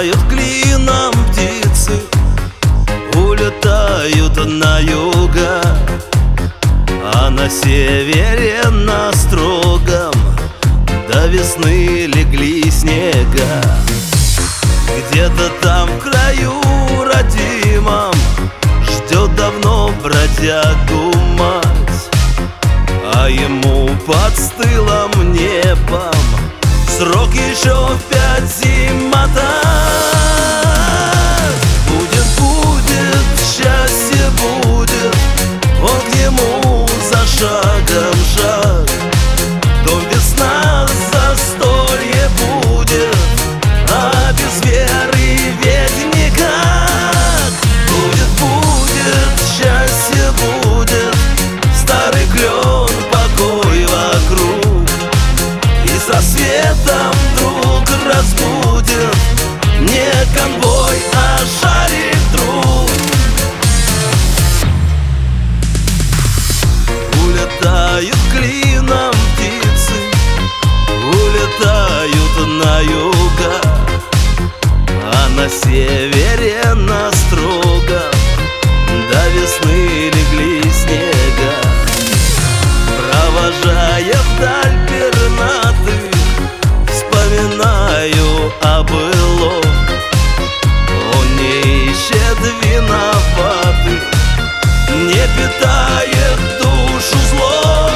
Улетают клином птицы, улетают на юга, а на севере на строгом до весны легли снега. Где-то там в краю родимом ждет давно бродягу мать, а ему под стылым небом срок еще 5 зимотать. Будет, будет, счастье будет, он к нему за шагом шаг. Дом весна, застолье будет, а без веры ведь никак. Будет, будет, счастье будет, старый клен, покой вокруг, и со светом вдруг разбудит не конвой, а шарик друг. Улетают клином птицы, улетают на юга, а на севере на строгом до весны легли снега. Провожая вдаль пернатых, вспоминаю о былом. Он не ищет виноватых, не питает душу злом.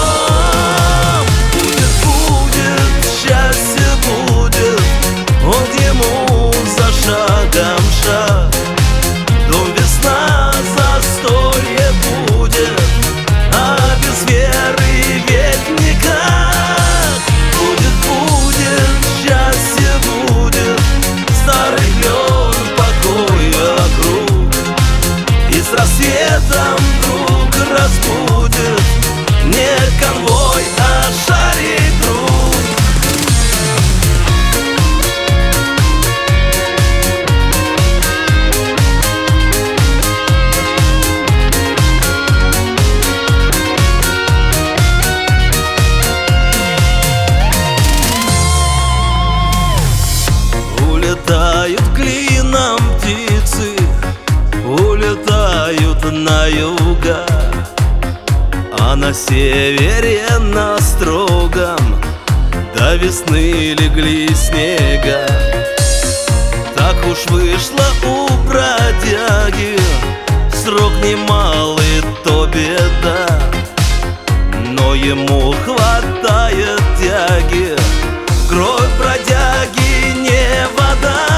Будет, будет, счастье будет, он к нему за шагом шаг. Дом весна, застолье будет, а без веры ведь никак. Будет, будет, счастье будет, старый клен, покой вокруг, и с рассветом вдруг разбудит не конвой, а шарик друг. Улетают клином птицы, улетают на юга, а на севере на строгом до весны легли снега. Так уж вышло у бродяги, срок немалый, то беда, но ему хватает тяги, кровь бродяги не вода.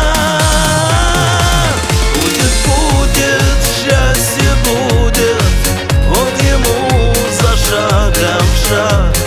Будет, будет, счастье будет, он к нему за шагом шаг.